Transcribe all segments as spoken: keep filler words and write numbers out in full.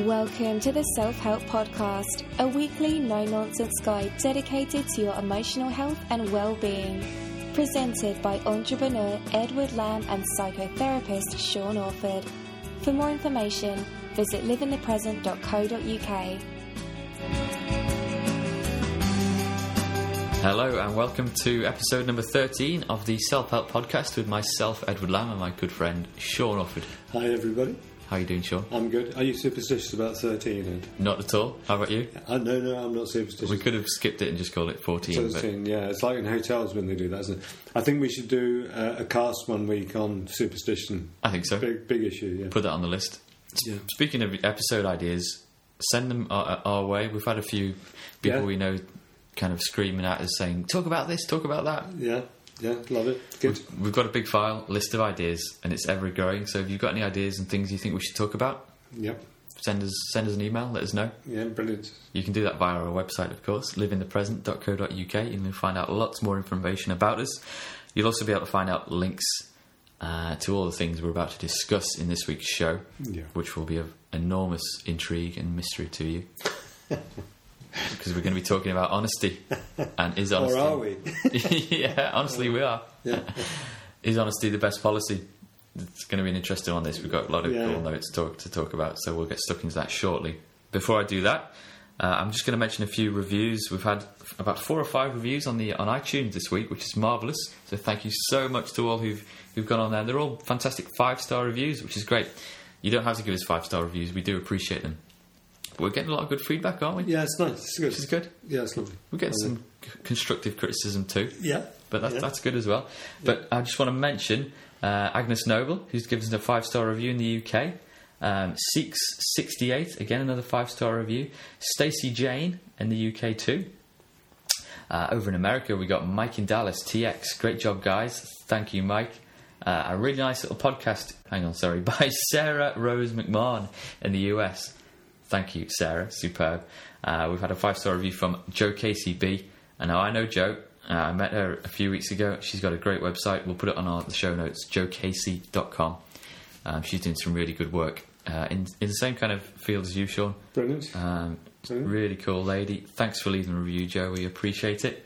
Welcome to the Self-Help Podcast, a weekly no-nonsense guide dedicated to your emotional health and well-being. Presented by entrepreneur Edward Lamb and psychotherapist Sean Orford. For more information, visit live in the present dot co dot uk. Hello and welcome to episode number thirteen of the Self-Help Podcast with myself, Edward Lamb, and my good friend Sean Orford. Hi everybody. How are you doing, Sean? I'm good. Are you superstitious about thirteen, Ed? Not at all. How about you? Uh, no, no, I'm not superstitious. We could have skipped it and just called it fourteen. thirteen, but... yeah. It's like in hotels when they do that, isn't it? I think we should do uh, a cast one week on superstition. I think so. Big, big issue, yeah. Put that on the list. Yeah. Speaking of episode ideas, send them our, our way. We've had a few people yeah. we know kind of screaming at us saying, talk about this, talk about that. Yeah, yeah, love it. Good. We've, we've got a big file, list of ideas, and it's ever growing. So if you've got any ideas and things you think we should talk about, yep. Send us send us an email, let us know. Yeah, brilliant. You can do that via our website, of course, live in the present dot co dot uk. You can find out lots more information about us. You'll also be able to find out links uh, to all the things we're about to discuss in this week's show, yeah. which will be of enormous intrigue and mystery to you. Because we're going to be talking about honesty. And is honesty... Or are we? Yeah, honestly, we are. Yeah. Is honesty the best policy? It's going to be an interesting one, this. We've got a lot of yeah. cool notes to talk, to talk about, so we'll get stuck into that shortly. Before I do that, uh, I'm just going to mention a few reviews. We've had about four or five reviews on the on iTunes this week, which is marvellous. So thank you so much to all who've, who've gone on there. They're all fantastic five-star reviews, which is great. You don't have to give us five-star reviews. We do appreciate them. But we're getting a lot of good feedback, aren't we? Yeah, it's nice. It's good. Which is good. Yeah, it's lovely. We're getting some c- constructive criticism too. Yeah. But that's, yeah. that's good as well. But yeah. I just want to mention uh, Agnes Noble, who's given us a five-star review in the U K. Um, Seeks sixty-eight, again another five-star review. Stacey Jane in the U K too. Uh, over in America, we got Mike in Dallas, T X. Great job, guys. Thank you, Mike. Uh, a really nice little podcast, hang on, sorry, by Sarah Rose McMahon in the U S. Thank you, Sarah. Superb. Uh, we've had a five-star review from Joe Casey B. And now I know Joe. Uh, I met her a few weeks ago. She's got a great website. We'll put it on our, the show notes, joe casey dot com. Um, she's doing some really good work uh, in, in the same kind of field as you, Sean. Brilliant. Um, Brilliant. Really cool lady. Thanks for leaving a review, Joe. We appreciate it.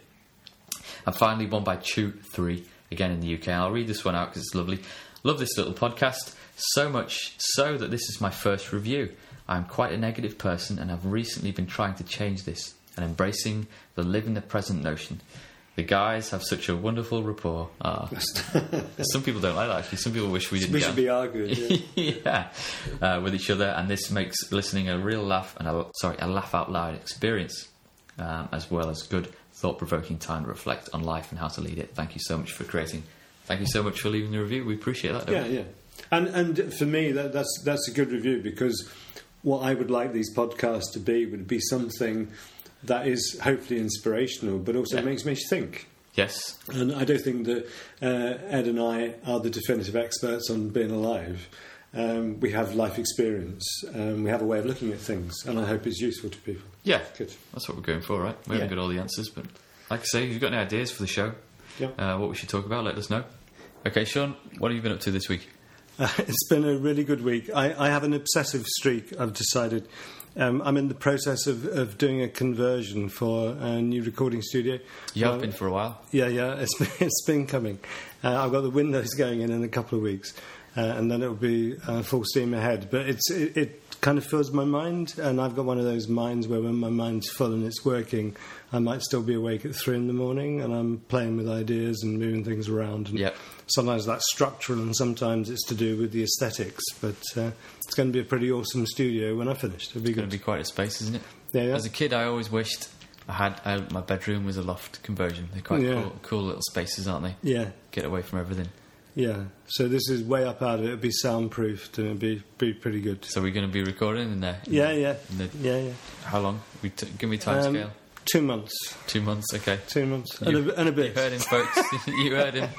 And finally, one by Chew three, again in the U K. I'll read this one out because it's lovely. Love this little podcast. So much so that this is my first review. I'm quite a negative person and I've recently been trying to change this and embracing the live in the present notion. The guys have such a wonderful rapport. Oh. Some people don't like that, actually. Some people wish we didn't We get should be arguing. Yeah, yeah. Uh, with each other, and this makes listening a real laugh and a, sorry, a laugh out loud experience, um, as well as good thought-provoking time to reflect on life and how to lead it. Thank you so much for creating. Thank you so much for leaving the review. We appreciate that. Yeah, we? yeah. And and for me, that, that's that's a good review, because what I would like these podcasts to be would be something that is hopefully inspirational, but also yeah. makes me think. Yes. And I don't think that uh, Ed and I are the definitive experts on being alive. Um, we have life experience. Um, we have a way of looking at things, and I hope it's useful to people. Yeah. Good. That's what we're going for, right? We yeah. haven't got all the answers, but like I say, if you've got any ideas for the show, yeah. uh, what we should talk about, let us know. Okay, Sean, what have you been up to this week? Uh, it's been a really good week. I, I have an obsessive streak, I've decided. Um, I'm in the process of, of doing a conversion for a new recording studio. You have uh, been for a while. Yeah, yeah, it's been, it's been coming. Uh, I've got the windows going in in a couple of weeks, uh, and then it'll be uh, full steam ahead. But it's it, it kind of fills my mind, and I've got one of those minds where when my mind's full and it's working, I might still be awake at three in the morning, and I'm playing with ideas and moving things around. And yep. Sometimes that's structural, and sometimes it's to do with the aesthetics. But uh, it's going to be a pretty awesome studio when I finish. It'll be It's good. going to be quite a space, isn't it? Yeah, yeah. As a kid, I always wished I had uh, my bedroom was a loft conversion. They're quite Yeah. cool, cool little spaces, aren't they? Yeah. Get away from everything. Yeah. So this is way up out of it. It'll be soundproofed, and it'll be be pretty good. So we're going to be recording in there? In Yeah, the, yeah. in the, Yeah, yeah. How long? We t- give me time Um, scale. Two months. Two months, okay. Two months. You- and, a, and a bit. You heard him, folks. You heard him.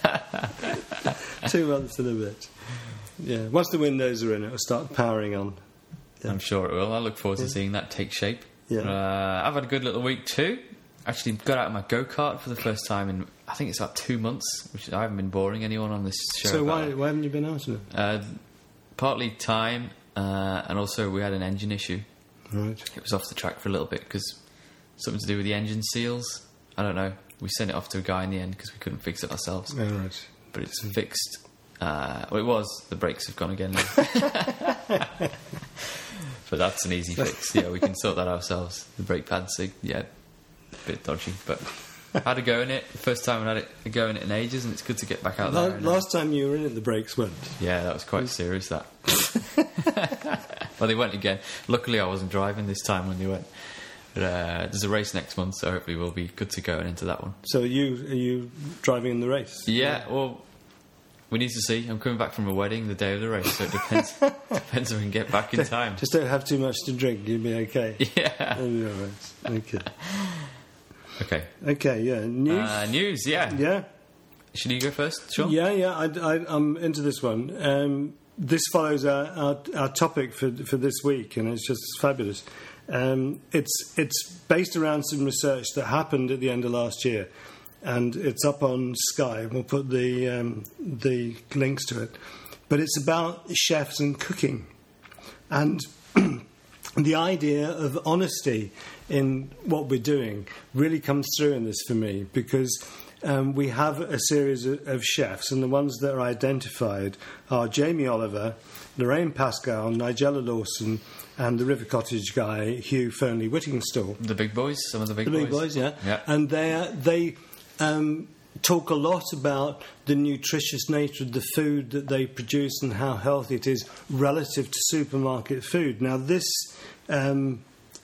Two months and a bit. Yeah. Once the windows are in, it'll start powering on. Yeah. I'm sure it will. I look forward to seeing that take shape. Yeah. Uh, I've had a good little week too. Actually got out of my go-kart for the first time in, I think it's like two months, which I haven't been boring anyone on this show. So about why that. why haven't you been out of it? Uh, partly time, uh, and also we had an engine issue. Right. It was off the track for a little bit because something to do with the engine seals. I don't know. We sent it off to a guy in the end because we couldn't fix it ourselves. Oh, right. But it's fixed. Uh, well, it was. The brakes have gone again now. But that's an easy fix. Yeah, we can sort that ourselves. The brake pads, are, yeah, a bit dodgy. But I had a go in it. First time I had it, a go in it in ages, and it's good to get back out La- there. Last time you were in it, the brakes went. Yeah, that was quite serious, that. Well, they went again. Luckily, I wasn't driving this time when they went. But, uh, there's a race next month, so hopefully we'll be good to go into that one. So are you, are you driving in the race? Yeah, well, we need to see. I'm coming back from a wedding the day of the race, so it depends depends if we can get back in time. Just don't have too much to drink, you'll be okay. Yeah. Oh, you're all right. Okay. Okay. Okay, yeah. News? Uh, news, yeah. Yeah? Should you go first, Sean? Yeah, yeah, I, I, I'm into this one. Um, this follows our, our, our topic for, for this week, and it's just fabulous. Um, it's, it's based around some research that happened at the end of last year, and it's up on Sky. We'll put the, um, the links to it. But it's about chefs and cooking. And the idea of honesty in what we're doing really comes through in this for me, because um, we have a series of, of chefs, and the ones that are identified are Jamie Oliver, Lorraine Pascal, Nigella Lawson, and the River Cottage guy, Hugh Fearnley-Whittingstall. The big boys, some of the big the boys. The big boys, yeah. yeah. And they they um, talk a lot about the nutritious nature of the food that they produce and how healthy it is relative to supermarket food. Now, this um,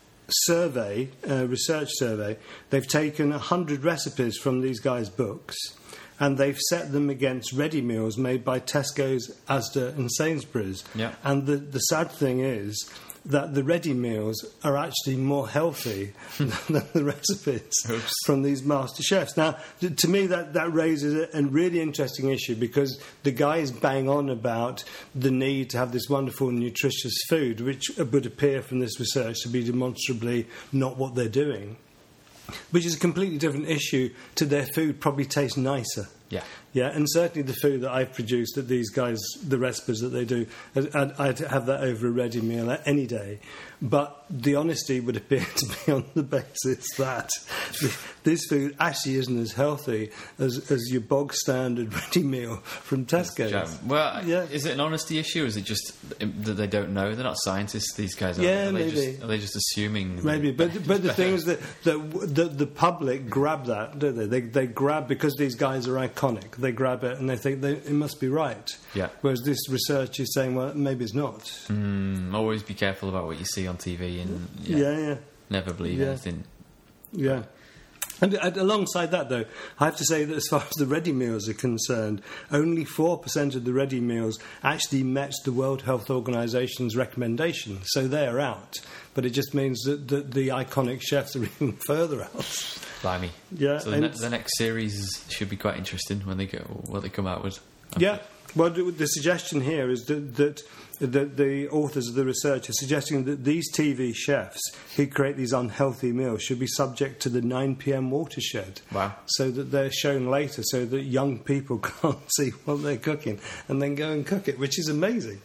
survey, uh, research survey, they've taken one hundred recipes from these guys' books, and they've set them against ready meals made by Tesco's, Asda and Sainsbury's. Yeah. And the, the sad thing is that the ready meals are actually more healthy than the recipes Oops. from these master chefs. Now, th- to me, that, that raises a, a really interesting issue, because the guys bang on about the need to have this wonderful, nutritious food, which would appear from this research to be demonstrably not what they're doing, which is a completely different issue to their food probably tastes nicer. Yeah. Yeah, and certainly the food that I've produced that these guys, the recipes that they do, I'd, I'd have that over a ready meal any day. But the honesty would appear to be on the basis that this food actually isn't as healthy as, as your bog standard ready meal from Tesco's. Well, Yeah. is it an honesty issue, or is it just that they don't know? They're not scientists, these guys, are Yeah, they? Are they maybe. Just, are they just assuming? Maybe, that- but but the thing is that the, the the public grab that, don't they? They they grab, because these guys are iconic. They grab it and they think they, it must be right. Yeah. Whereas this research is saying, well, maybe it's not. Mm, always be careful about what you see on T V, and yeah, Yeah, yeah, never believe Yeah. anything. yeah. And, and alongside that, though, I have to say that as far as the ready meals are concerned, only four percent of the ready meals actually met the World Health Organization's recommendation. So they're out. But it just means that, that the iconic chefs are even further out. Blimey. Yeah, So the, and- ne- the next series should be quite interesting when they go, what they come out with. Yeah. Well, the, the suggestion here is that, that, that the authors of the research are suggesting that these T V chefs who create these unhealthy meals should be subject to the nine p.m. watershed. Wow. So that they're shown later, so that young people can't see what they're cooking and then go and cook it, which is amazing.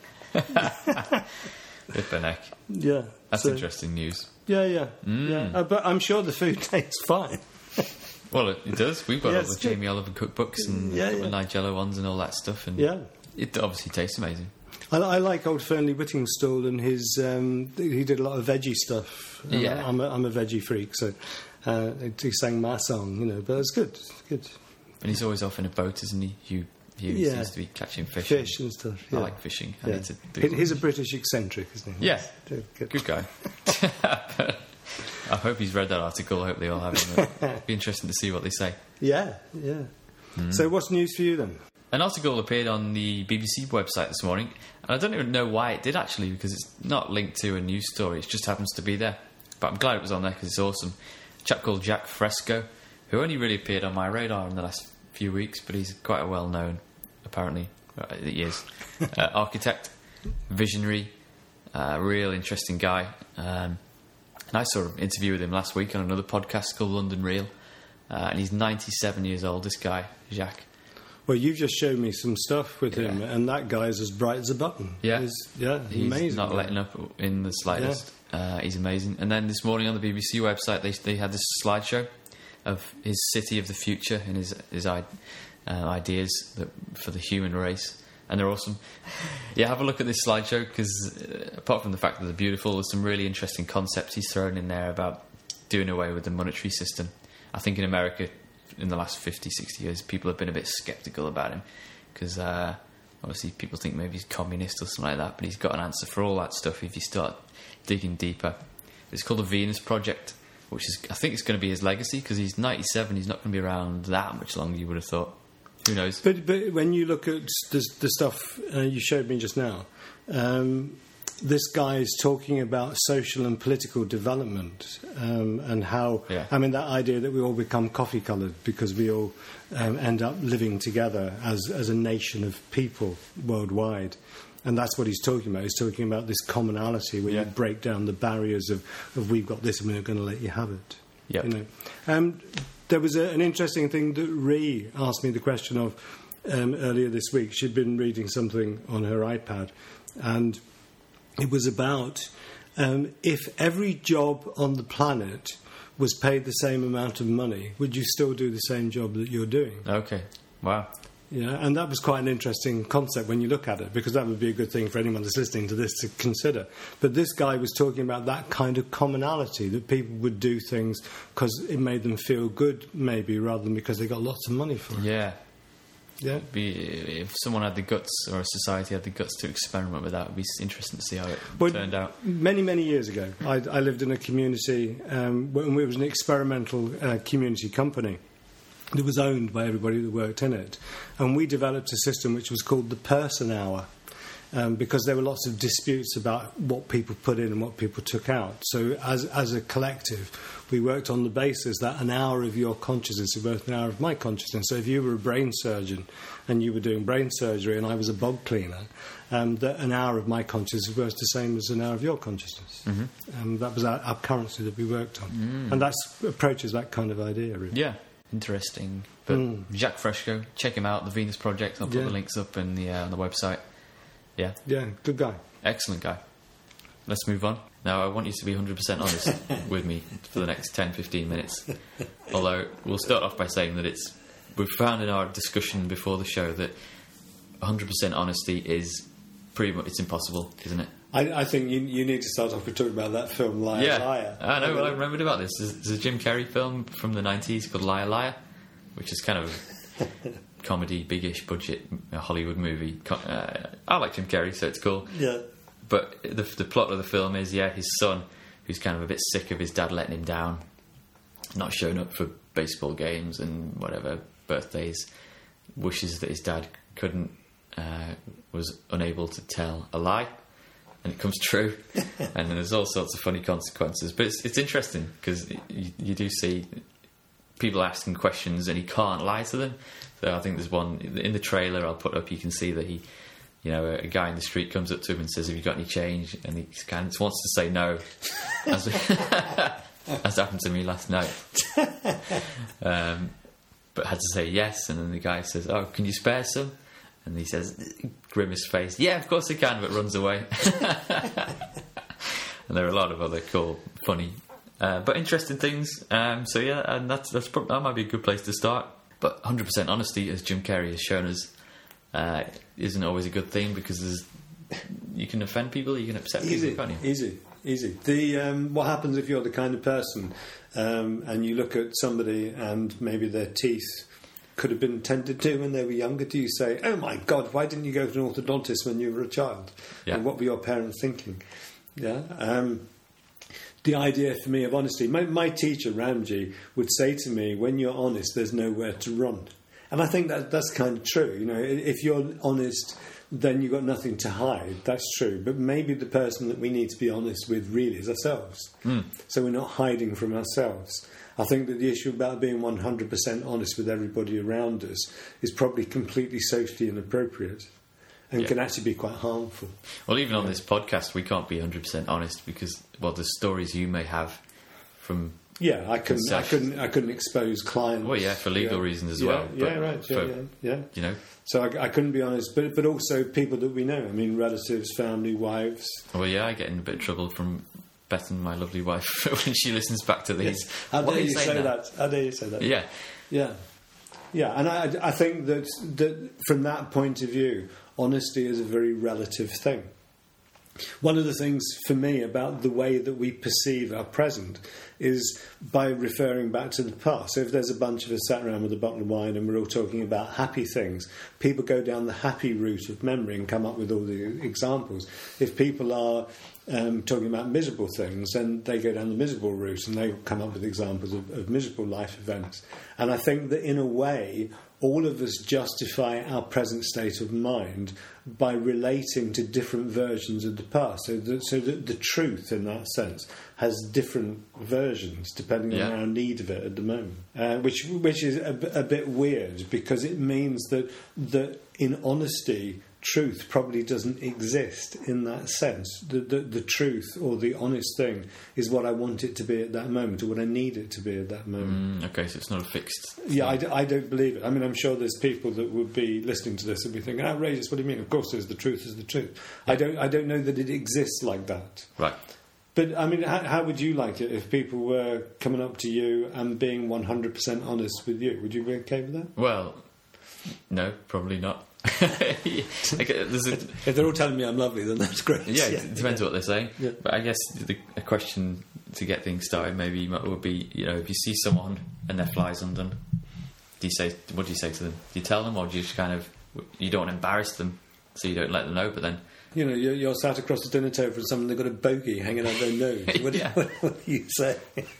Flippin' heck. Yeah. That's so- interesting news. Yeah, yeah. Mm. yeah. Uh, but I'm sure the food tastes fine. Well, it, it does. We've got Yeah, all the it's good. Jamie Oliver cookbooks and Yeah, the yeah. Nigella ones and all that stuff, and Yeah. it obviously tastes amazing. I, I like old Fearnley-Whittingstall and his. Um, he did a lot of veggie stuff. I'm Yeah. a, I'm, a, I'm a veggie freak, so uh, he sang my song, you know. But it's good, it's good. And he's always off in a boat, isn't he? Hugh, Hugh Yeah. seems to be catching fish. Fish and stuff. I Yeah. like fishing. I Yeah. need to do He- He's a British eccentric, isn't he? Yeah. Good. good. good guy. I hope he's read that article. I hope they all have it. It'd be interesting to see what they say. Yeah, yeah. So, what's news for you then? An article appeared on the B B C website this morning, and I don't even know why it did actually, because it's not linked to a news story. It just happens to be there. But I'm glad it was on there because it's awesome. A chap called Jack Fresco, who only really appeared on my radar in the last few weeks, but he's quite a well-known, apparently, uh, he is, uh, architect, visionary, uh, real interesting guy. Um, and I saw an interview with him last week on another podcast called London Real, uh, and he's ninety-seven years old, this guy, Jacques. Well, you've just showed me some stuff with Yeah. him, and that guy's as bright as a button. Yeah. He's, yeah, He's amazing. not letting up in the slightest. Uh, he's amazing. And then this morning on the B B C website, they they had this slideshow of his city of the future and his his uh, ideas that, for the human race. And they're awesome. Yeah, have a look at this slideshow, because uh, apart from the fact that they're beautiful, there's some really interesting concepts he's thrown in there about doing away with the monetary system. I think in America, in the last fifty, sixty years, people have been a bit sceptical about him, because uh, obviously people think maybe he's communist or something like that, but he's got an answer for all that stuff if you start digging deeper. It's called the Venus Project, which is, I think it's going to be his legacy, because he's ninety-seven, he's not going to be around that much longer, you would have thought. Who knows? But, but when you look at the, the stuff uh, you showed me just now, um, this guy is talking about social and political development, um, and how, yeah. I mean, that idea that we all become coffee-coloured because we all um, end up living together as, as a nation of people worldwide. And that's what he's talking about. He's talking about this commonality where yeah. you break down the barriers of, of we've got this and we're going to let you have it. Yep. You know? Um, there was a, an interesting thing that Ree asked me the question of um, earlier this week. She'd been reading something on her iPad, and it was about um, if every job on the planet was paid the same amount of money, would you still do the same job that you're doing? Okay. Wow. Yeah, and that was quite an interesting concept when you look at it, because that would be a good thing for anyone that's listening to this to consider. But this guy was talking about that kind of commonality, that people would do things because it made them feel good, maybe, rather than because they got lots of money for it. Yeah. Yeah. Be, if someone had the guts, or a society had the guts to experiment with that, it would be interesting to see how it well, turned out. Many, many years ago, I, I lived in a community, um, when it was an experimental uh, community company. It was owned by everybody that worked in it. And we developed a system which was called the person hour, um, because there were lots of disputes about what people put in and what people took out. So as, as a collective, we worked on the basis that an hour of your consciousness is worth an hour of my consciousness. So if you were a brain surgeon and you were doing brain surgery and I was a bog cleaner, um, that an hour of my consciousness is worth the same as an hour of your consciousness. Mm-hmm. Um, that was our, our currency that we worked on. Mm. And that approaches that kind of idea, really. Yeah. Interesting. But mm. Jacques Fresco, check him out, the Venus Project. I'll put yeah. the links up in the, uh, on the website. Yeah. Yeah, good guy. Excellent guy. Let's move on. Now, I want you to be one hundred percent honest with me for the next ten, fifteen minutes. Although, we'll start off by saying that it's... We've found in our discussion before the show that one hundred percent honesty is pretty much... It's impossible, isn't it? I, I think you, you need to start off with talking about that film, Liar, yeah. Liar. I know, well, I remembered about this. There's, there's a Jim Carrey film from the nineties called Liar, Liar, which is kind of a comedy, big-ish budget a Hollywood movie. Uh, I like Jim Carrey, so it's cool. Yeah. But the, the plot of the film is, yeah, his son, who's kind of a bit sick of his dad letting him down, not showing up for baseball games and whatever, birthdays, wishes that his dad couldn't, uh, was unable to tell a lie. And it comes true, and then there's all sorts of funny consequences. But it's, it's interesting, because you, you do see people asking questions and he can't lie to them. So I think there's one in the trailer I'll put up. You can see that he, you know, a, a guy in the street comes up to him and says, "Have you got any change?" And he kind of wants to say no, as, as happened to me last night. Um, but had to say yes, and then the guy says, "Oh, can you spare some?" And he says, grimace face, "Yeah, of course I can," but runs away. And there are a lot of other cool, funny, uh, but interesting things. Um, so yeah, and that's that's pro- that might be a good place to start. But one hundred percent honesty, as Jim Carrey has shown us, uh, isn't always a good thing, because there's, you can offend people, you can upset easy, people, can't you? Easy, easy. The um, what happens if you're the kind of person um, and you look at somebody and maybe their teeth could have been tended to when they were younger? Do you say, "Oh my God, why didn't you go to an orthodontist when you were a child?" Yeah. And what were your parents thinking? Yeah. Um, the idea for me of honesty, my, my teacher Ramji would say to me, "When you're honest, there's nowhere to run," and I think that that's kind of true. You know, if you're honest, then you've got nothing to hide. That's true. But maybe the person that we need to be honest with really is ourselves. Mm. So we're not hiding from ourselves. I think that the issue about being one hundred percent honest with everybody around us is probably completely socially inappropriate and yeah. can actually be quite harmful. Well, even on this podcast, we can't be one hundred percent honest because, well, the stories you may have from Yeah, I couldn't. I concessions. couldn't. I couldn't expose clients. Well, yeah, for legal yeah. reasons as yeah, well. Yeah, but right. Yeah, for, yeah, yeah. You know. So I, I couldn't be honest, but but also people that we know. I mean, relatives, family, wives. Well, yeah, I get in a bit of trouble from Beth and my lovely wife when she listens back to these. Yes. How What dare are you saying say now? that? How dare you say that? Yeah. Yeah, yeah, and I, I think that that from that point of view, honesty is a very relative thing. One of the things for me about the way that we perceive our present is by referring back to the past. So if there's a bunch of us sat around with a bottle of wine and we're all talking about happy things, people go down the happy route of memory and come up with all the examples. If people are um, talking about miserable things, then they go down the miserable route and they come up with examples of, of miserable life events. And I think that in a way, all of us justify our present state of mind by relating to different versions of the past. So, the, so that the truth, in that sense, has different versions depending Yeah. on our need of it at the moment, uh, which which is a, b- a bit weird because it means that that in honesty, truth probably doesn't exist in that sense. The, the, the truth or the honest thing is what I want it to be at that moment or what I need it to be at that moment. Mm, okay, so it's not a fixed. Yeah, I, d- I don't believe it. I mean, I'm sure there's people that would be listening to this and be thinking, outrageous, what do you mean? Of course there's the truth is the truth. I don't I don't know that it exists like that. Right. But, I mean, how, how would you like it if people were coming up to you and being one hundred percent honest with you? Would you be okay with that? Well, no, probably not. Okay, there's a, If they're all telling me I'm lovely, then that's great. yeah, it depends what they're saying. Yeah. But I guess the, a question to get things started maybe might- would be, you know, if you see someone and their fly's undone, do you say, what do you say to them? Do you tell them, or do you just kind of, you don't want to embarrass them, so you don't let them know, but then... You know, you're, you're sat across the dinner table with someone, they've got a bogey hanging out their nose. What, do- Yeah. what, what do you say?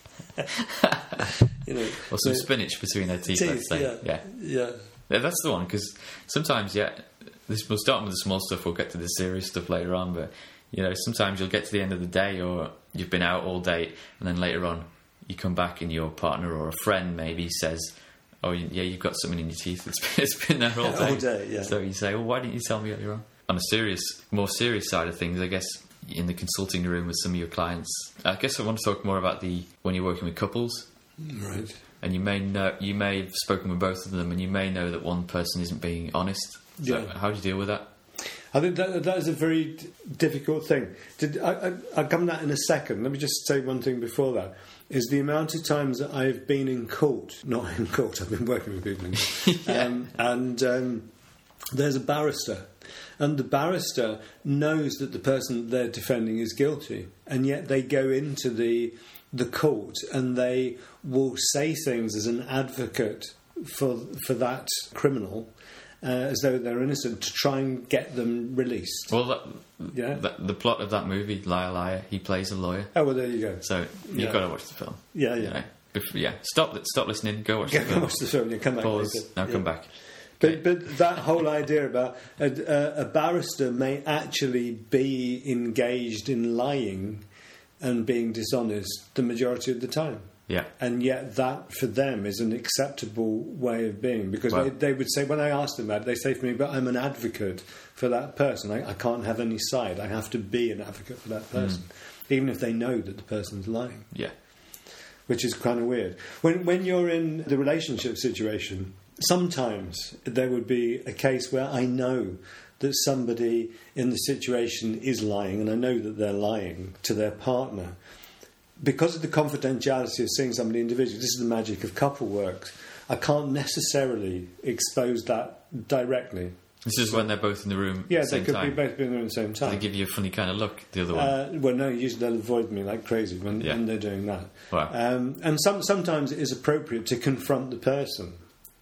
you know, Or some the- spinach between their teeth, teeth, let's say. yeah. Yeah. Yeah. Yeah, that's the one, because sometimes, yeah, this, we'll start with the small stuff, we'll get to the serious stuff later on, but, you know, sometimes you'll get to the end of the day, or you've been out all day, and then later on, you come back and your partner or a friend maybe says, oh, yeah, you've got something in your teeth, it's been, it's been there all day. All day, yeah. So you say, well, why didn't you tell me earlier on? On a serious, more serious side of things, I guess, in the consulting room with some of your clients, I guess I want to talk more about the, when you're working with couples, Right. and you may know, you may have spoken with both of them, and you may know that one person isn't being honest. So Yeah. how do you deal with that? I think that, that is a very d- difficult thing. Did, I, I, I'll come to that in a second. Let me just say one thing before that. Is the amount of times that I've been in court, not in court, I've been working with people in court, Yeah. um, and um, there's a barrister, and the barrister knows that the person they're defending is guilty, and yet they go into the the court and they will say things as an advocate for for that criminal, uh, as though they're innocent, to try and get them released. Well, that, Yeah. that, the plot of that movie, Liar Liar, he plays a lawyer. Oh well, there you go. So you've Yeah. got to watch the film. Yeah, You yeah. know? Bef- yeah. Stop. Stop listening. Go watch Go the film. watch the film. You come back. Pause. later. Now Yeah. come back. But, but that whole idea about a, a, a barrister may actually be engaged in lying and being dishonest the majority of the time. Yeah. And yet that, for them, is an acceptable way of being. Because Well- they, they would say, when I ask them that, they say to me, but I'm an advocate for that person. I, I can't have any side. I have to be an advocate for that person. Even if they know that the person's lying. Yeah. Which is kind of weird. When when you're in the relationship situation, sometimes there would be a case where I know that somebody in the situation is lying, and I know that they're lying to their partner. Because of the confidentiality of seeing somebody individually, this is the magic of couple work, I can't necessarily expose that directly. This is when they're both in the room Yeah, at the they same could time. be both being there at the same Do time. they give you a funny kind of look, the other one? Uh, well, no, usually they'll avoid me like crazy when, Yeah. when they're doing that. Wow. Um, and some, sometimes it is appropriate to confront the person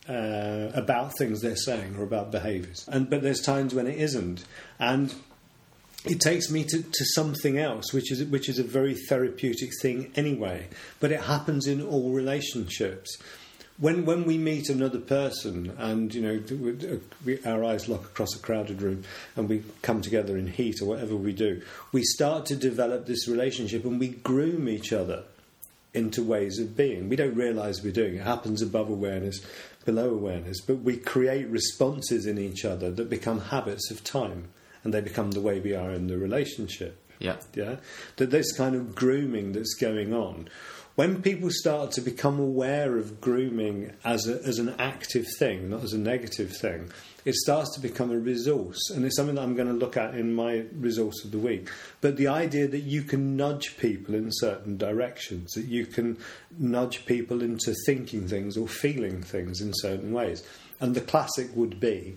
uh, about things they're saying or about behaviours. And but there's times when it isn't, and it takes me to, to something else, which is which is a very therapeutic thing anyway. But it happens in all relationships. When when we meet another person, and you know, we, our eyes lock across a crowded room, and we come together in heat or whatever we do, we start to develop this relationship, and we groom each other into ways of being. We don't realise we're doing it. It happens above awareness, below awareness, but we create responses in each other that become habits of time, and they become the way we are in the relationship. Yeah. Yeah. That this kind of grooming that's going on. When people start to become aware of grooming as a, as an active thing, not as a negative thing, it starts to become a resource. And it's something that I'm going to look at in my resource of the week. But the idea that you can nudge people in certain directions, that you can nudge people into thinking things or feeling things in certain ways. And the classic would be,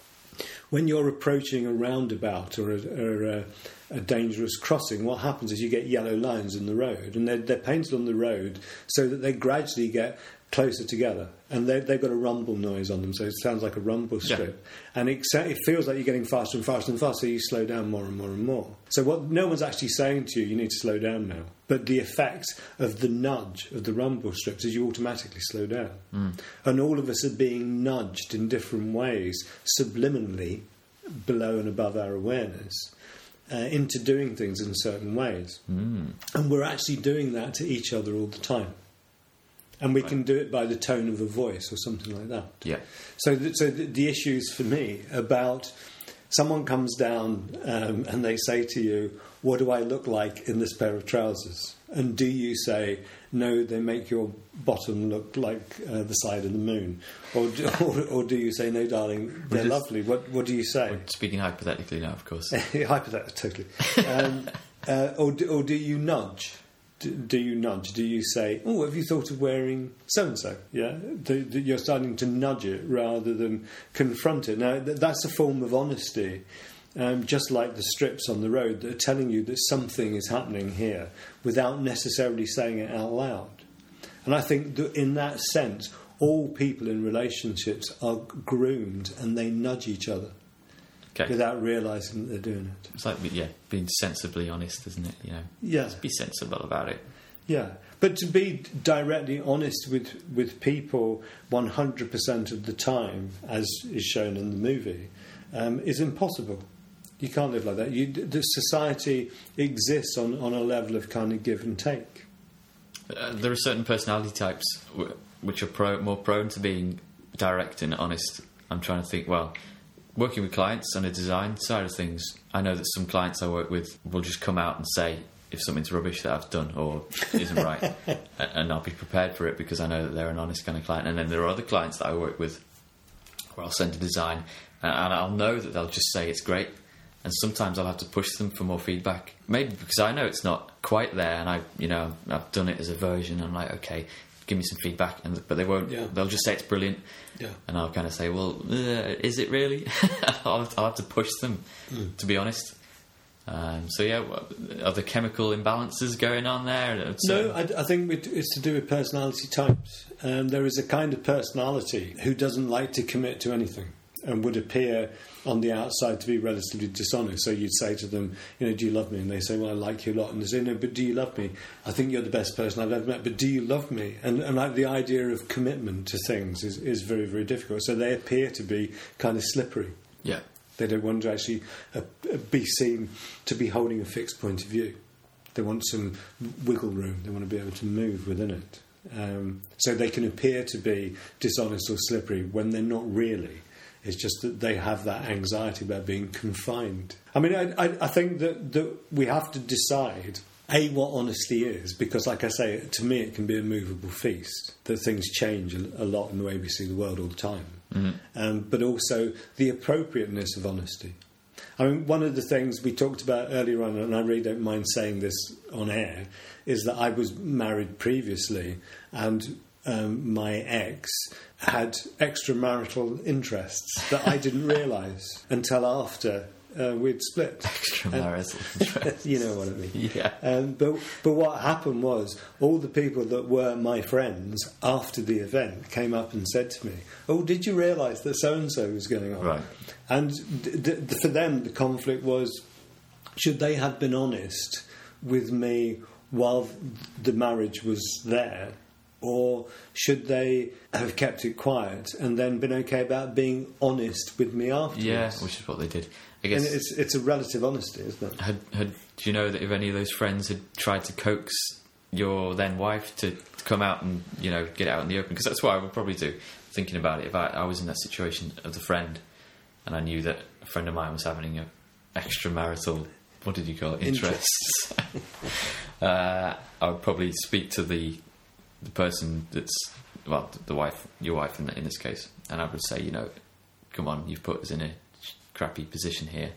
when you're approaching a roundabout or a, or a, a dangerous crossing, what happens is you get yellow lines in the road, and they're, they're painted on the road so that they gradually get closer together, and they, they've got a rumble noise on them, so it sounds like a rumble strip. Yeah. And it, it feels like you're getting faster and faster and faster, so you slow down more and more and more. So what no one's actually saying to you, you need to slow down now. But the effect of the nudge of the rumble strips is you automatically slow down. Mm. And all of us are being nudged in different ways, subliminally, below and above our awareness, uh, into doing things in certain ways. Mm. And we're actually doing that to each other all the time. And we right. can do it by the tone of a voice or something like that. Yeah. So, th- so the, the issues for me about someone comes down um, and they say to you, "What do I look like in this pair of trousers?" And do you say, "No, they make your bottom look like uh, the side of the moon," or do, or, or do you say, "No, darling, they're just, lovely"? What What do you say? We're speaking hypothetically now, of course. Hypothetically, totally. Um, uh, or do, or do you nudge? Do, do you nudge? Do you say, "Oh, have you thought of wearing so and so?" Yeah, do, do, you're starting to nudge it rather than confront it. Now, th- that's a form of honesty, um, just like the strips on the road that are telling you that something is happening here without necessarily saying it out loud. And I think that in that sense, all people in relationships are groomed and they nudge each other. Okay. Without realising that they're doing it. It's like, yeah, being sensibly honest, isn't it? You know, yeah. Just be sensible about it. Yeah, but to be directly honest with, with people one hundred percent of the time, as is shown in the movie, um, is impossible. You can't live like that. You, the society exists on, on a level of kind of give and take. Uh, there are certain personality types w- which are pro- more prone to being direct and honest. I'm trying to think, well... Working with clients on a design side of things, I know that some clients I work with will just come out and say if something's rubbish that I've done or isn't right, and I'll be prepared for it because I know that they're an honest kind of client. And then there are other clients that I work with where I'll send a design and I'll know that they'll just say it's great, and sometimes I'll have to push them for more feedback, maybe because I know it's not quite there, and I, you know, I've done it as a version. I'm like, okay, give me some feedback, and but they won't. Yeah. They'll just say it's brilliant, yeah. And I'll kind of say, well, uh, is it really? I'll, have to, I'll have to push them, mm. to be honest. Um, so yeah, are there chemical imbalances going on there? No, I, I think it's to do with personality types. Um, there is a kind of personality who doesn't like to commit to anything and would appear on the outside to be relatively dishonest. So you'd say to them, you know, "Do you love me?" And they say, "Well, I like you a lot." And they say, "No, but do you love me? I think you're the best person I've ever met, but do you love me?" And, and like the idea of commitment to things is, is very, very difficult. So they appear to be kind of slippery. Yeah. They don't want to actually uh, be seen to be holding a fixed point of view. They want some wiggle room. They want to be able to move within it. Um, so they can appear to be dishonest or slippery when they're not really. It's just that they have that anxiety about being confined. I mean, I, I, I think that, that we have to decide, A, what honesty is, because, like I say, to me it can be a movable feast, that things change a, a lot in the way we see the world all the time. Mm-hmm. Um, but also the appropriateness of honesty. I mean, one of the things we talked about earlier on, and I really don't mind saying this on air, is that I was married previously, and um, my ex had extramarital interests that I didn't realise until after uh, we'd split. Extramarital interests. You know what I mean. Yeah. Um, but, but what happened was all the people that were my friends after the event came up and said to me, "Oh, did you realise that so-and-so was going on?" Right. And d- d- for them, the conflict was, should they have been honest with me while the marriage was there, or should they have kept it quiet and then been okay about being honest with me afterwards? Yeah, which is what they did. I guess and it's it's a relative honesty, isn't it? Had, had, do you know that if any of those friends had tried to coax your then wife to, to come out and, you know, get out in the open? Because that's what I would probably do, thinking about it. If I, I was in that situation of the friend and I knew that a friend of mine was having an extramarital what did you call it? Interests. uh, I would probably speak to the the person that's, well, the wife, your wife in, in this case, and I would say, you know, come on, you've put us in a crappy position here.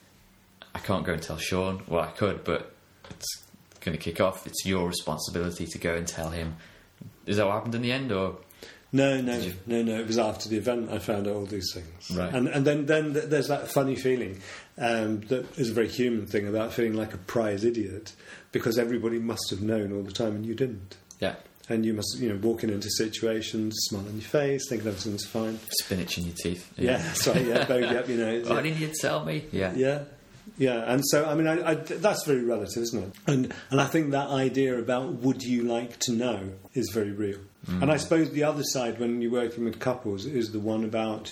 I can't go and tell Sean. Well, I could, but it's going to kick off. It's your responsibility to go and tell him. Is that what happened in the end, or? No, no, you... no, no. It was after the event I found out all these things, right? And and then then there's that funny feeling um, that is a very human thing about feeling like a prize idiot because everybody must have known all the time and you didn't. Yeah. And you must, you know, walking into situations, smile on your face, thinking everything's fine, spinach in your teeth. Yeah, yeah, that's right. Yeah, bogey up, you know. Why didn't you tell me? Yeah, yeah. Yeah, and so I mean, I, I, that's very relative, isn't it? And and I think that idea about would you like to know is very real. Mm. And I suppose the other side, when you're working with couples, is the one about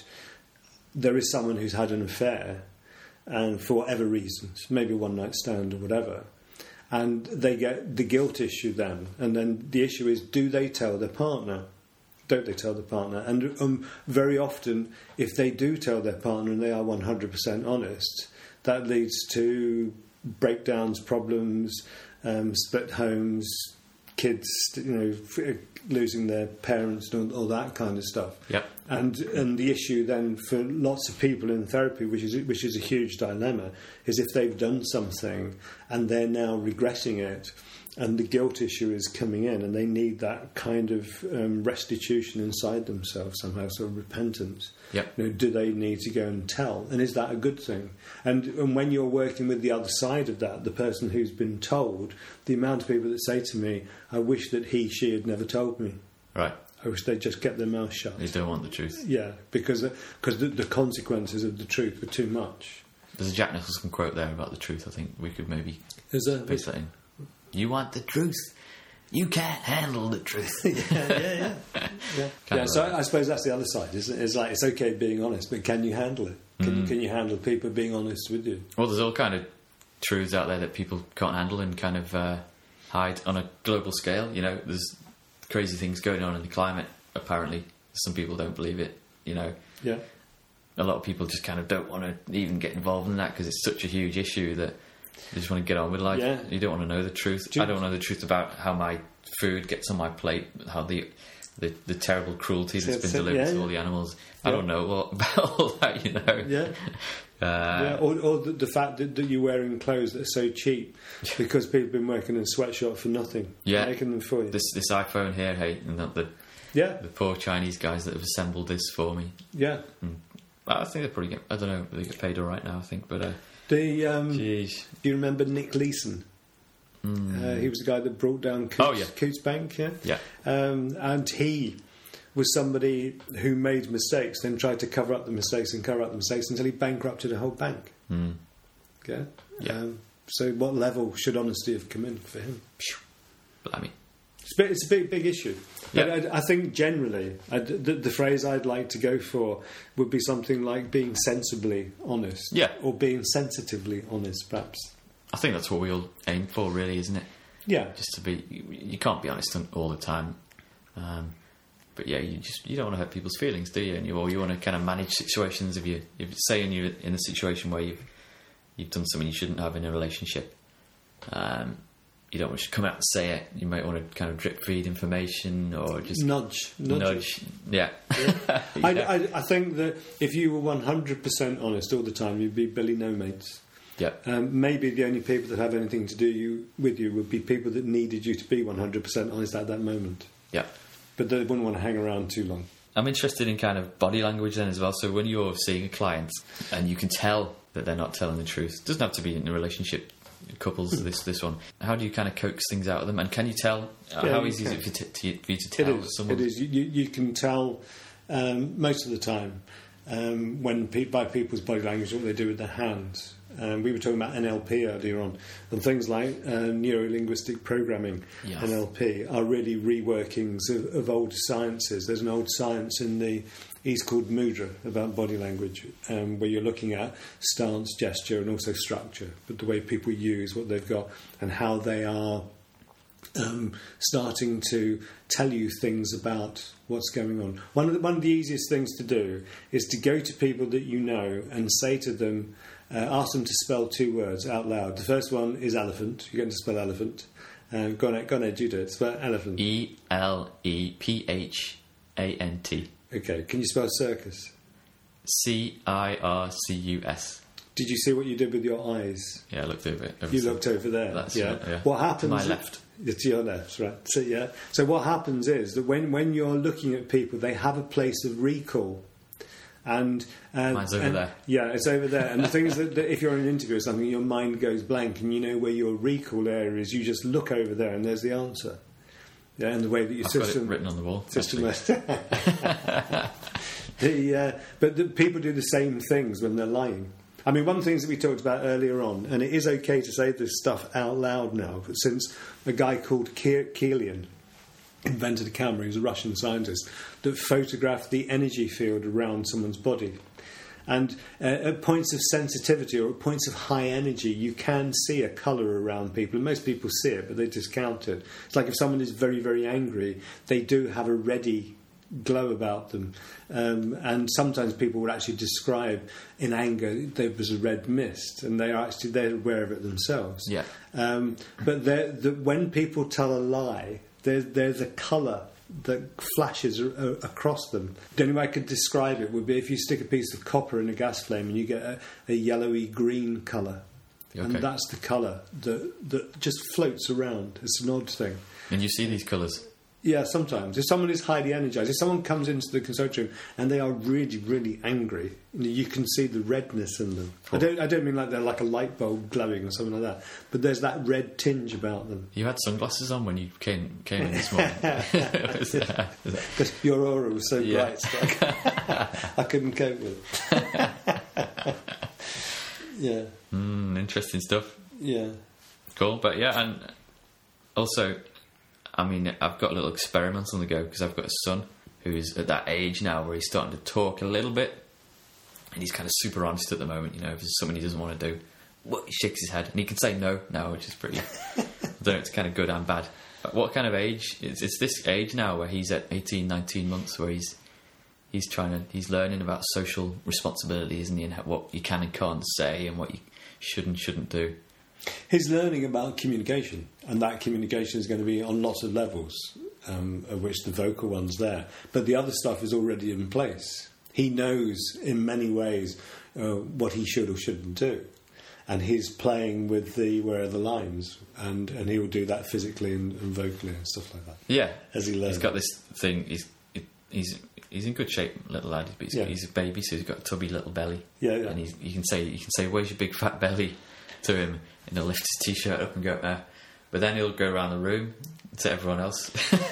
there is someone who's had an affair, and for whatever reasons, maybe one night stand or whatever, and they get the guilt issue then, and then the issue is, do they tell their partner? Don't they tell the partner? And um, very often, if they do tell their partner and they are one hundred percent honest, that leads to breakdowns, problems, um, split homes, kids, you know, f- losing their parents, and all, all that kind of stuff. Yep. And and the issue then for lots of people in therapy, which is which is a huge dilemma, is if they've done something and they're now regretting it, and the guilt issue is coming in, and they need that kind of um, restitution inside themselves somehow, sort of repentance. Yep. You know, do they need to go and tell? And is that a good thing? And and when you're working with the other side of that, the person who's been told, the amount of people that say to me, I wish that he, she had never told me. Right. I wish they'd just kept their mouth shut. They don't want the truth. Yeah, because because the, the consequences of the truth were too much. There's a Jack Nicholson quote there about the truth. I think we could maybe Is there? paste that in. You want the truth? You can't handle the truth. yeah, yeah, yeah. Yeah, yeah so I, I suppose that's the other side, isn't it? It's like, it's okay being honest, but can you handle it? Can, mm. you, can you handle people being honest with you? Well, there's all kind of truths out there that people can't handle and kind of uh, hide on a global scale. You know, there's crazy things going on in the climate, apparently. Some people don't believe it, you know. Yeah. A lot of people just kind of don't want to even get involved in that because it's such a huge issue that you just want to get on with life. Yeah. You don't want to know the truth. Do I don't know the truth about how my food gets on my plate, how the the, the terrible cruelty that's been delivered yeah, to yeah. all the animals. Yeah. I don't know all about all that, you know. Yeah. Uh, yeah. Or, or the, the fact that, that you're wearing clothes that are so cheap because people have been working in a sweatshop for nothing. Yeah. Making them for you. This this iPhone here, hey, and the, the yeah. the poor Chinese guys that have assembled this for me. Yeah. Mm. I think they're pretty good. I don't know, they get paid all right now, I think, but... Uh, The um, Jeez. Do you remember Nick Leeson? Mm. Uh, he was the guy that brought down Coots, oh, yeah. Coots Bank, yeah? Yeah. Um, and he was somebody who made mistakes, then tried to cover up the mistakes and cover up the mistakes until he bankrupted a whole bank. Mm. Okay? Yeah. Um, so what level should honesty have come in for him? Blimey. It's a, bit, it's a big, big issue. Yeah. But I, I think generally, I, the, the phrase I'd like to go for would be something like being sensibly honest. Yeah. Or being sensitively honest, perhaps. I think that's what we all aim for, really, isn't it? Yeah. Just to be... You, you can't be honest all the time. Um, but yeah, you just you don't want to hurt people's feelings, do you? And you, or you want to kind of manage situations. If you if saying you're in a situation where you've you've done something you shouldn't have in a relationship, um, you don't want to come out and say it. You might want to kind of drip feed information or just nudge, nudge. nudge. Yeah. yeah. yeah. I, I, I think that if you were one hundred percent honest all the time, you'd be Billy No Mates. Yeah. Um, maybe the only people that have anything to do you, with you would be people that needed you to be one hundred percent honest at that moment. Yeah. But they wouldn't want to hang around too long. I'm interested in kind of body language then as well. So when you're seeing a client and you can tell that they're not telling the truth, it doesn't have to be in a relationship, couples, mm. this this one. How do you kind of coax things out of them? And can you tell? Uh, yeah, how you easy can. is it for, t- to, for you to tell it is, someone? It is. You, you, you can tell um, most of the time um, when pe- by people's body language what they do with their hands. Um, we were talking about N L P earlier on, and things like uh, neuro-linguistic programming, yes. N L P, are really reworkings of, of old sciences. There's an old science in the East called Mudra about body language, um, where you're looking at stance, gesture, and also structure, but the way people use what they've got and how they are um, starting to tell you things about what's going on. One of the, one of the easiest things to do is to go to people that you know and say to them, uh, ask them to spell two words out loud. The first one is elephant. You're going to spell elephant. Um, go on, go on, Ed, you do it. Spell elephant. E L E P H A N T. Okay. Can you spell circus? C I R C U S. Did you see what you did with your eyes? Yeah, I looked over it. You looked over there. That's yeah. Right, yeah. What happens? To my left. It's to your left, right? So yeah. So what happens is that when, when you're looking at people, they have a place of recall, and, and mine's over and, there. Yeah, it's over there. And the thing is that, that if you're in an interview or something, your mind goes blank, and you know where your recall area is. You just look over there, and there's the answer. Yeah, and the way that your I've system got it written on the wall. system. the, uh, but the, people do the same things when they're lying. I mean, one of the things that we talked about earlier on, and it is okay to say this stuff out loud now, but since a guy called Kirlian invented a camera, he was a Russian scientist, that photographed the energy field around someone's body. And uh, at points of sensitivity or at points of high energy, you can see a colour around people. And most people see it, but they discount it. It's like if someone is very, very angry, they do have a ready glow about them, um, and sometimes people would actually describe in anger there was a red mist, and they are actually they're aware of it themselves. Yeah. Um, but the, when people tell a lie, there's there's a colour that flashes a, a, across them. The only way I could describe it would be if you stick a piece of copper in a gas flame and you get a, a yellowy green colour, okay. And that's the colour that that just floats around. It's an odd thing. And you see these colours. Yeah, sometimes. If someone is highly energised, if someone comes into the consultation and they are really, really angry, you can see the redness in them. I don't, I don't mean like they're like a light bulb glowing or something like that, but there's that red tinge about them. You had sunglasses on when you came came in this morning. Because your aura was so yeah. bright, so I, I couldn't cope with it. Yeah. Mm, interesting stuff. Yeah. Cool, but yeah, and also, I mean, I've got a little experiment on the go because I've got a son who's at that age now where he's starting to talk a little bit, and he's kind of super honest at the moment. You know, if there's something he doesn't want to do, well, he shakes his head, and he can say no now, which is pretty. I don't know, it's kind of good and bad. But what kind of age? It's, it's this age now where he's at eighteen, nineteen months, where he's he's trying to he's learning about social responsibility, isn't he, and what you can and can't say, and what you should and shouldn't do. He's learning about communication, and that communication is going to be on lots of levels, um, of which the vocal one's there. But the other stuff is already in place. He knows in many ways uh, what he should or shouldn't do. And he's playing with the where are the lines, and, and he will do that physically and, and vocally and stuff like that. Yeah, as he learns. He's got this thing. He's he's he's in good shape, little lad. But he's, yeah. he's a baby, so he's got a tubby little belly. Yeah, yeah. And he's, you can say you can say, "Where's your big fat belly?" to him, and he'll lift his t-shirt up and go there. But then he'll go around the room to everyone else.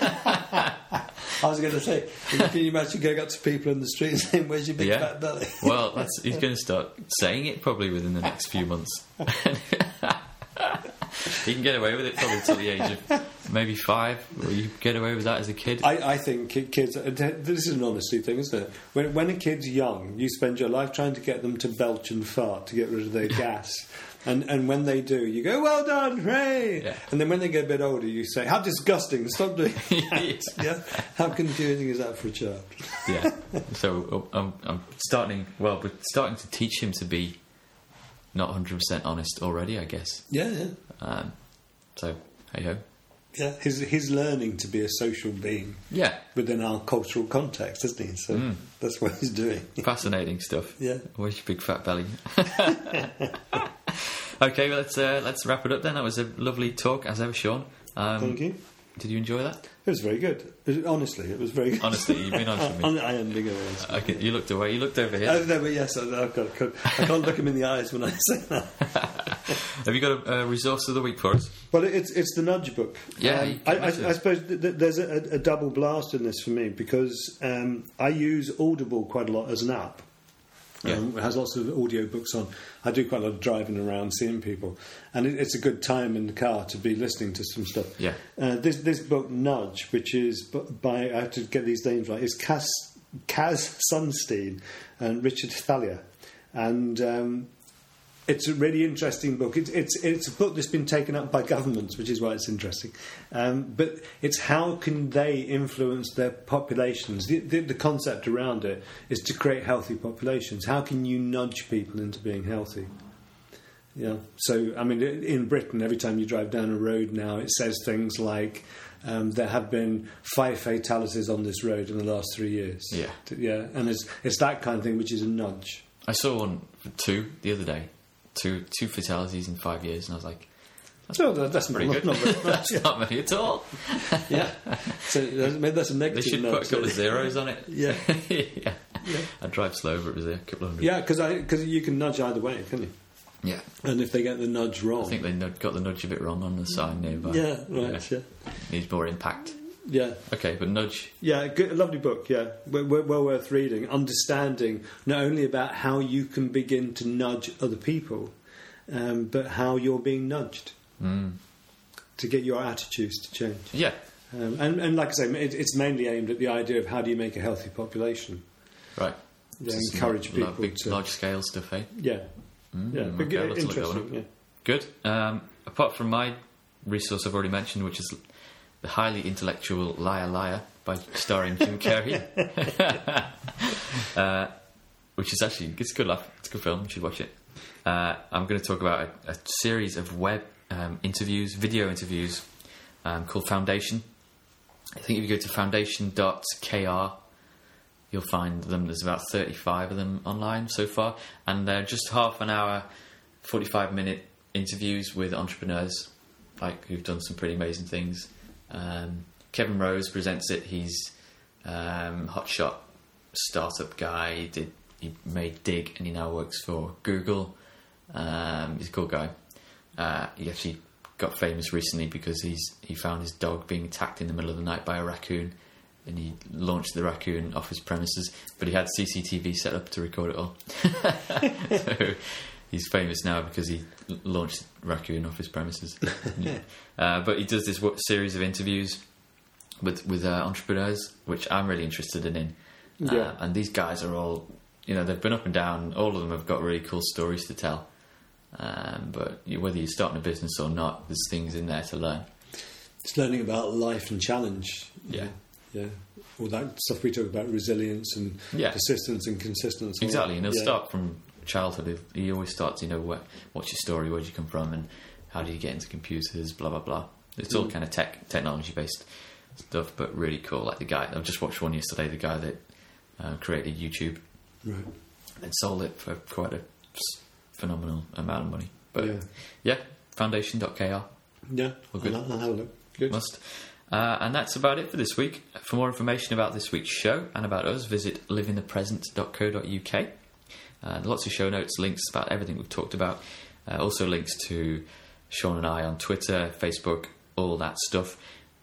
I was going to say, can you imagine going up to people in the street and saying, "Where's your big yeah. fat belly?" Well, that's, he's going to start saying it probably within the next few months. He can get away with it probably till the age of maybe five. Will you get away with that as a kid? I, I think kids... This is an honesty thing, isn't it? When, when a kid's young, you spend your life trying to get them to belch and fart to get rid of their gas. And and when they do, you go, "Well done, hooray!" Yeah. And then when they get a bit older, you say, "How disgusting! Stop doing that." Yeah. How confusing is that for a child? Yeah. So I'm, I'm starting. Well, we're starting to teach him to be not one hundred percent honest already, I guess. Yeah, yeah. Um, so hey ho. Yeah, he's he's learning to be a social being. Yeah. Within our cultural context, isn't he? So mm. that's what he's doing. Fascinating stuff. Yeah. Where's your big fat belly? Okay, well, let's uh, let's wrap it up then. That was a lovely talk, as ever, Sean. Um, Thank you. Did you enjoy that? It was very good. It was, honestly, it was very good. Honestly, you've been honest with me. I am being honest. Okay, you looked away. You looked over here. Oh, no, but yes, I, I, can't, I, can't, I can't look him in the eyes when I say that. Have you got a, a resource of the week for us? Well, it's it's the Nudge book. Yeah, um, I, I, I suppose th- th- there's a, a double blast in this for me because um, I use Audible quite a lot as an app. Yeah. Um, it has lots of audio books on. I do quite a lot of driving around, seeing people, and it, it's a good time in the car to be listening to some stuff. Yeah. Uh, this this book Nudge, which is by I have to get these names right, is Kaz Kaz Sunstein and Richard Thaler, and um, it's a really interesting book. It's it's it's a book that's been taken up by governments, which is why it's interesting. Um, but it's how can they influence their populations? The, the, the concept around it is to create healthy populations. How can you nudge people into being healthy? Yeah. So, I mean, in Britain, every time you drive down a road now, it says things like, um, there have been five fatalities on this road in the last three years. Yeah. Yeah. And it's, it's that kind of thing, which is a nudge. I saw one for two the other day. Two two fatalities in five years, and I was like, that's, no, that, that's pretty not, good. Not very much, That's yeah. not many at all. Yeah. So maybe that's a negative. They should nudge, put a couple really. of zeros on it. Yeah. yeah. Yeah. I'd drive slow, but it was a couple of hundred. Yeah, because you can nudge either way, can you? Yeah. And if they get the nudge wrong. I think they nud- got the nudge a bit wrong on the sign nearby. Yeah, right, yeah. yeah. Needs more impact. Yeah. Okay, but nudge. Yeah, good, a lovely book, yeah. Well, well, well worth reading. Understanding not only about how you can begin to nudge other people, um, but how you're being nudged Mm. to get your attitudes to change. Yeah. Um, and, and like I say, it, it's mainly aimed at the idea of how do you make a healthy population. Right. Yeah, Just encourage some people lo- big, to... large scale stuff, eh? Yeah. Mm, Yeah, but okay, I'll have to look that one interesting, up. yeah. Good. Um, apart from my resource I've already mentioned, which is the highly intellectual Liar Liar by starring Jim Carrey, uh, which is actually it's a good laugh. It's a good film. You should watch it. Uh, I'm going to talk about a, a series of web um, interviews, video interviews, um, called Foundation. I think if you go to foundation dot k r, you'll find them. There's about thirty-five of them online so far, and they're just half an hour, forty-five minute interviews with entrepreneurs, like who've done some pretty amazing things. Um, Kevin Rose presents it. He's um, hotshot startup guy. He did he made Dig, and he now works for Google. Um, he's a cool guy. Uh, he actually got famous recently because he's he found his dog being attacked in the middle of the night by a raccoon, and he launched the raccoon off his premises, but he had C C T V set up to record it all. So he's famous now because he l- launched the raccoon off his premises. Yeah. uh, but he does this w- series of interviews with with uh, entrepreneurs, which I'm really interested in. Uh, Yeah. And these guys are all, you know, they've been up and down. All of them have got really cool stories to tell. Um, but you, whether you're starting a business or not, there's things in there to learn. It's learning about life and challenge. Yeah. Yeah. All that stuff we talk about, resilience and Yeah. persistence and consistency. Exactly, and he'll Yeah. start from childhood. He he always starts, you know, what, what's your story, where did you come from, and how do you get into computers, blah, blah, blah. It's all Mm. kind of tech, technology-based stuff, but really cool. Like the guy, I've just watched one yesterday, the guy that uh, created YouTube Right. and sold it for quite a s- phenomenal amount of money. But Yeah. yeah, foundation dot k r. Yeah. All good. I'll, I'll have a look. Good. Must. Uh, and that's about it for this week. For more information about this week's show and about us, visit live in the present dot co dot u k. Uh, lots of show notes, links about everything we've talked about. Uh, also links to Sean and I on Twitter, Facebook, all that stuff.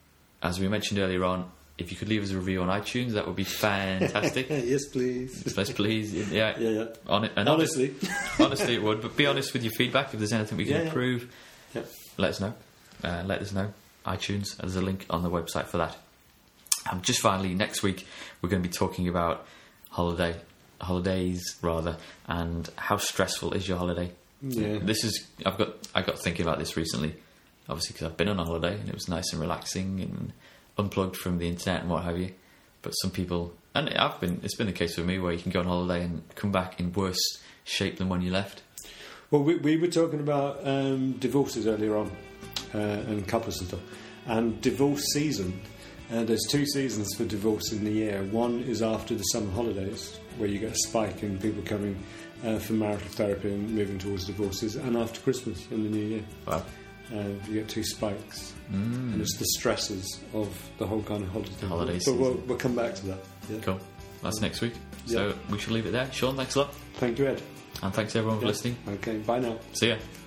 As we mentioned earlier on, if you could leave us a review on iTunes, that would be fantastic. Yes, please. Yes, please. Yeah. Yeah, yeah. On it, and Honestly. honestly, it would. But be honest with your feedback. If there's anything we can Yeah, yeah. improve, Yep. let us know. Uh, let us know. iTunes. There's a link on the website for that. Um, just finally, next week we're going to be talking about holiday, holidays rather, and how stressful is your holiday. Yeah. This is I've got I got thinking about this recently, obviously because I've been on a holiday and it was nice and relaxing and unplugged from the internet and what have you. But some people, and I've been, it's been the case for me where you can go on holiday and come back in worse shape than when you left. Well, we, we were talking about um, divorces earlier on uh, and couples and stuff. And divorce season, uh, there's two seasons for divorce in the year. One is after the summer holidays, where you get a spike in people coming uh, for marital therapy and moving towards divorces, and after Christmas in the new year. Wow. Uh, you get two spikes. Mm. And it's the stresses of the whole kind of holiday. Holiday But we'll, season. we'll come back to that. Yeah. Cool. That's next week. So Yeah. we shall leave it there. Sean, thanks a lot. Thank you, Ed. And thanks everyone for Yeah. listening. Okay, bye now. See ya.